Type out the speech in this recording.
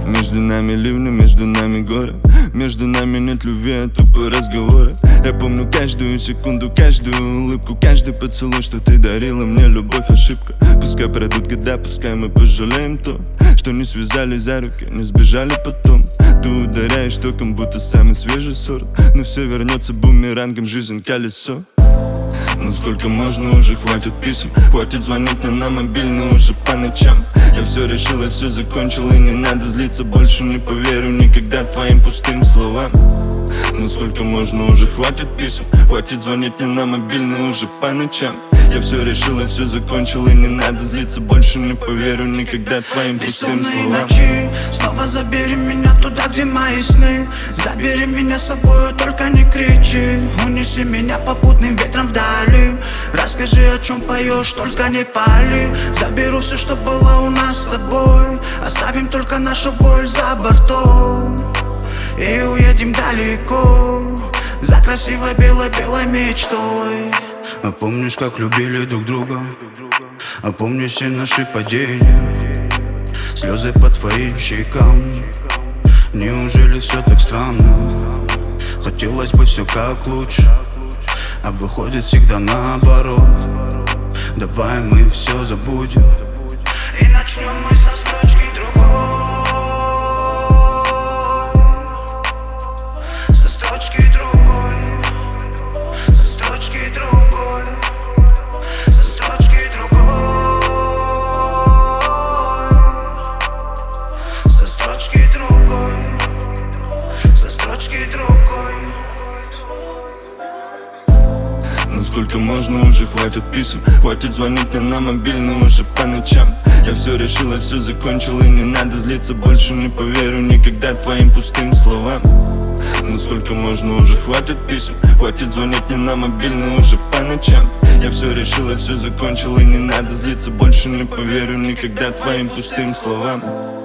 Между нами ливни, между нами горы. Между нами нет любви, а тупо разговоры. Я помню каждую секунду, каждую улыбку, каждый поцелуй, что ты дарила мне. Любовь ошибка. Пускай пройдут года, пускай мы пожалеем то, что не связали за руки, не сбежали потом. Ты ударяешь током, будто самый свежий сорт. Но все вернется бумерангом, жизнь колесо. Ну сколько можно уже, хватит писем. Хватит звонить мне на мобильный уже по ночам. Я все решил, я все закончил, и не надо злиться. Больше не поверю никогда твоим пустым словам. Ну сколько можно уже, хватит писем. Хватит звонить мне на мобильный уже по ночам. Я все решил, я все закончил, и не надо злиться. Больше не поверю никогда твоим пустым словам. Ночи, снова забери меня туда, где мои сны. Забери меня с собою, только не кричи. Унеси меня попутным ветром вдали. Расскажи, о чем поешь, только не пали. Заберу все, что было у нас с тобой. Оставим только нашу боль за бортом и уедем далеко за красивой белой-белой мечтой. А помнишь, как любили друг друга? А помнишь все наши падения, слезы по твоим щекам? Неужели все так странно? Хотелось бы все как лучше, а выходит всегда наоборот. Давай мы все забудем и начнем мы со строчки другой. Сколько можно уже, хватит писем. Хватит звонить мне на мобильный уже по ночам. Я все решил, я все закончил, и не надо злиться. Больше не поверю никогда твоим пустым словам. Ну сколько можно уже, хватит писем. Хватит звонить мне на мобильный уже по ночам. Я все решил, я все закончил, и не надо злиться. Больше не поверю никогда твоим пустым словам.